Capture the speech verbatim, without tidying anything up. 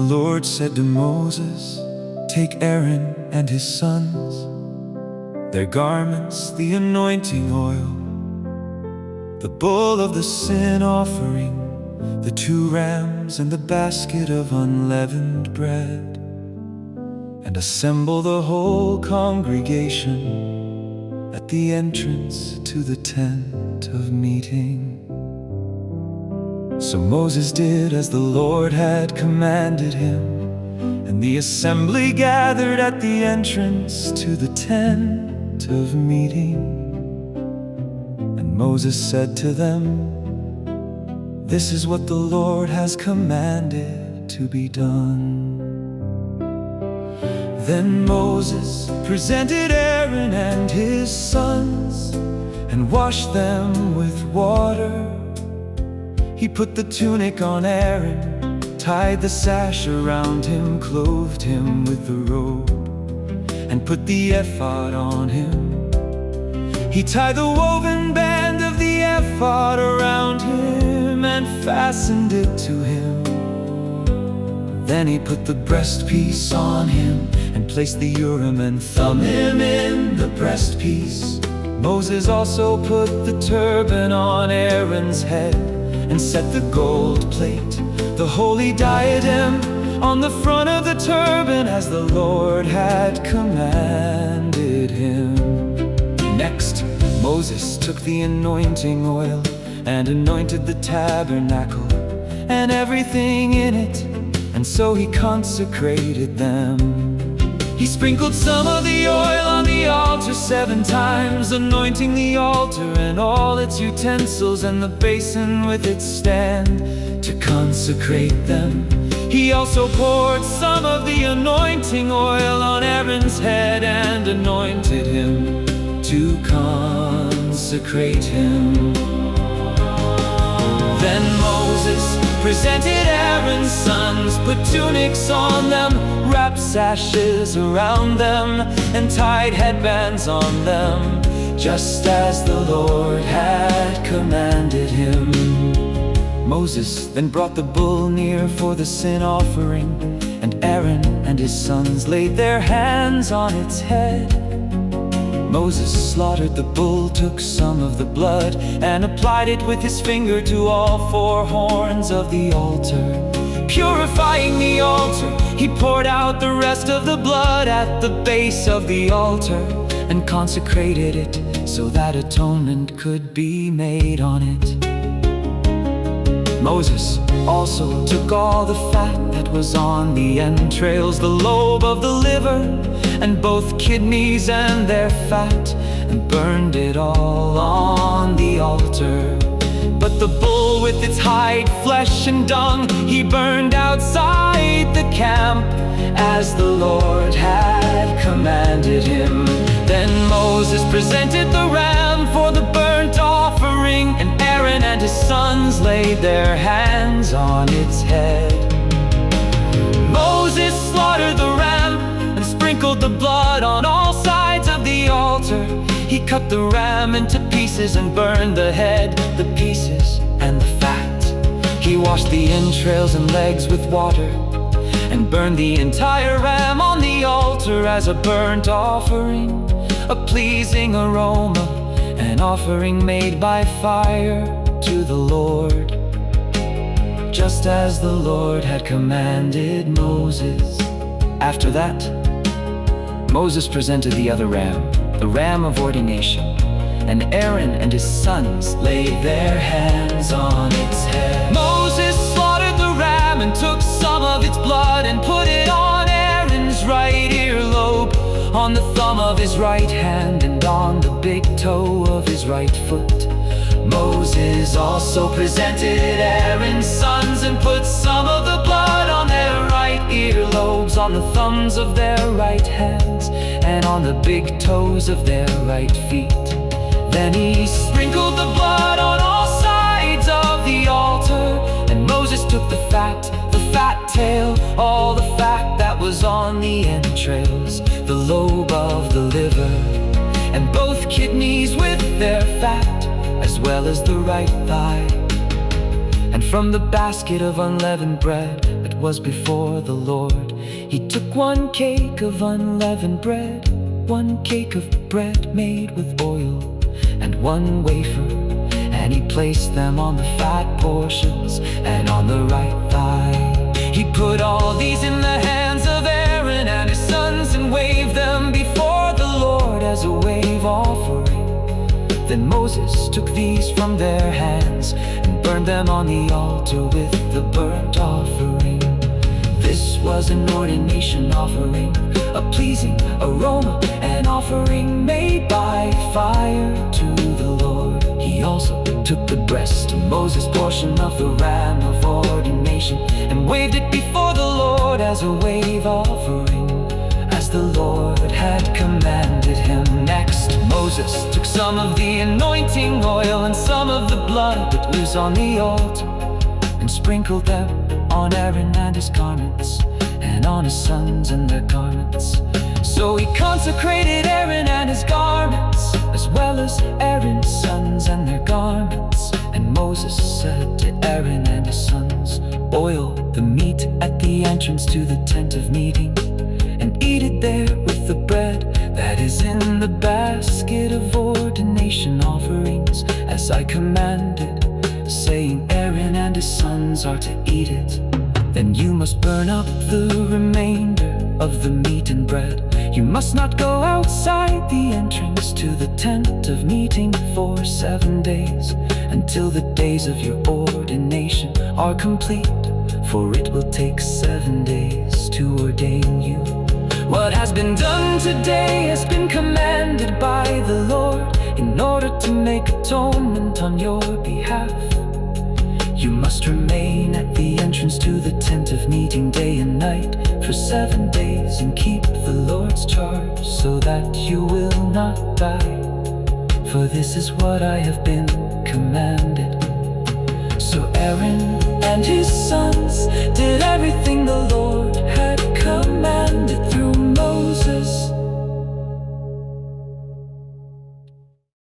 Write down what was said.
Lord said to Moses, "Take Aaron and his sons, their garments, the anointing oil, the bull of the sin offering, the two rams and the basket of unleavened bread, and assemble the whole congregation at the entrance to the tent of meeting." So Moses did as the Lord had commanded him, and the assembly gathered at the entrance to the tent of meeting. And Moses said to them, "This is what the Lord has commanded to be done." Then Moses presented Aaron and his sons and washed them with water. He put the tunic on Aaron, tied the sash around him, clothed him with the robe, and put the ephod on him. He tied the woven band of the ephod around him and fastened it to him. Then he put the breastpiece on him and placed the Urim and Thummim in the breastpiece. Moses also put the turban on Aaron's head and set the gold plate, the holy diadem, on the front of the turban as the Lord had commanded him. Next, Moses took the anointing oil and anointed the tabernacle and everything in it, and so he consecrated them. He sprinkled some of the oil on the altar seven times, anointing the altar and all its utensils and the basin with its stand to consecrate them. He also poured some of the anointing oil on Aaron's head and anointed him to consecrate him. Then Moses presented Aaron's sons, put tunics on them, wrapped sashes around them, and tied headbands on them, just as the Lord had commanded him. Moses then brought the bull near for the sin offering, and Aaron and his sons laid their hands on its head. Moses slaughtered the bull, took some of the blood, and applied it with his finger to all four horns of the altar. Purifying the altar, he poured out the rest of the blood at the base of the altar and consecrated it so that atonement could be made on it. Moses also took all the fat that was on the entrails, the lobe of the liver, and both kidneys and their fat, and burned it all on the altar. But the bull with its hide, flesh, and dung, he burned outside the camp, as the Lord had commanded him. Then Moses presented the ram for the burnt offering, and Aaron and his sons laid their hands on its head. Moses slaughtered the ram and sprinkled the blood on all sides of the altar. He cut the ram into pieces and burned the head, the pieces, and the fat. He washed the entrails and legs with water and burned the entire ram on the altar as a burnt offering, a pleasing aroma, an offering made by fire to the Lord, just as the Lord had commanded Moses. After that, Moses presented the other ram, the ram of ordination, and Aaron and his sons laid their hands on its head. Moses slaughtered the ram and took some of its blood and put it on Aaron's right earlobe, on the thumb of his right hand, and on the big toe of his right foot. Moses also presented Aaron's sons and put some of the blood on their right earlobes, on the thumbs of their right hands, and on the big toes of their right feet. Then he sprinkled the blood on all sides of the altar, and Moses took the fat, the fat tail, all the fat that was on the entrails, the lobe of the liver, and both kidneys with their fat, as well as the right thigh. And from the basket of unleavened bread that was before the Lord. He took one cake of unleavened bread, one cake of bread made with oil, and one wafer, and he placed them on the fat portions and on the right thigh. He put all these in the hands of Aaron and his sons and waved them before the Lord as a wave offering. Then Moses took these from their hands and burned them on the altar with the burnt offering. This was an ordination offering, a pleasing aroma, an offering made by fire to the Lord. He also took the breast of Moses' portion of the ram of ordination and waved it before the Lord as a wave offering, as the Lord had commanded him. Next, Moses took some of the anointing oil and some of the blood that was on the altar and sprinkled them on Aaron and his garments, and on his sons and their garments. So he consecrated Aaron and his garments, as well as Aaron's sons and their garments. And Moses said to Aaron and his sons, "Boil the meat at the entrance to the tent of meeting, and eat it there with the bread that is in the basket of ordination offerings, as I commanded, saying Aaron and his sons are to eat it. Then you must burn up the remainder of the meat and bread. You must not go outside the entrance to the tent of meeting for seven days, until the days of your ordination are complete, for it will take seven days to ordain you. What has been done today has been commanded by the Lord in order to make atonement on your behalf. You must remain at the entrance to the tent of meeting day and night for seven days and keep the Lord's charge, so that you will not die. For this is what I have been commanded." So Aaron and his sons